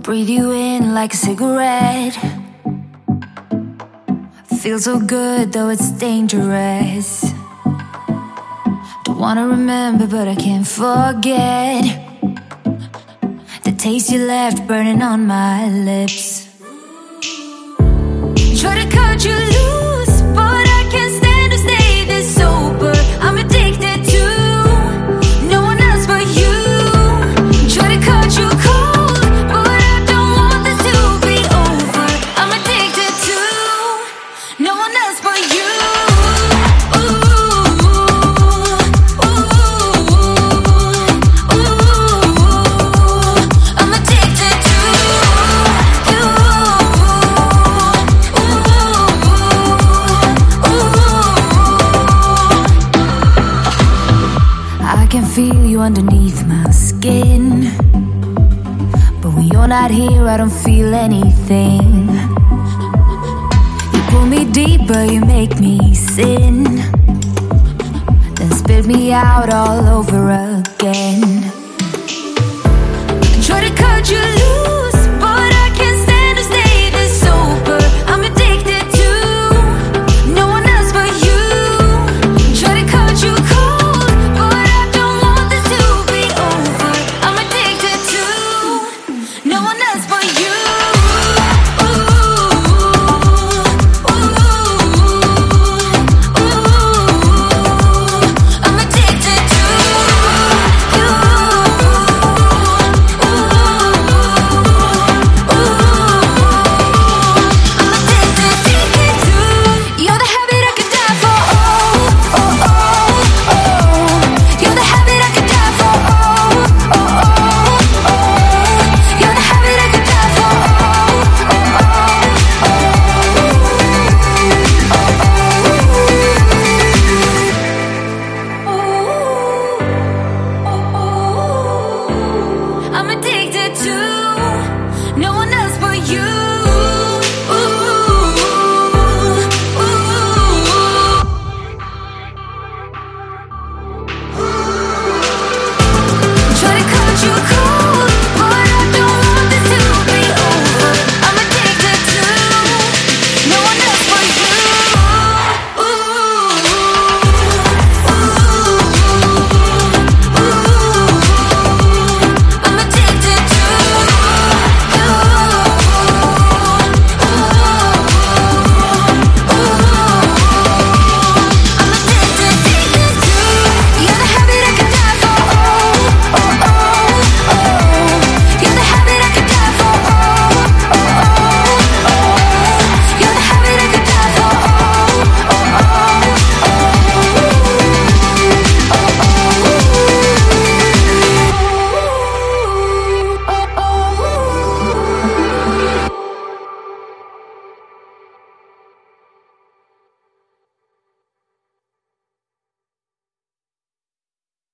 Breathe you in like a cigarette. Feels so good though it's dangerous. Don't wanna remember but I can't forget the taste you left burning on my lips. Try to cut you loose, but I can't stand to stay this sober. I'm addicted to no one else but you. Try to cut you cold, but I don't want this to be over. I'm addicted to no one else but you. I can feel you underneath my skin, but when you're not here I don't feel anything. You pull me deeper, you make me sin, then spit me out all over again. Try to cut you loose.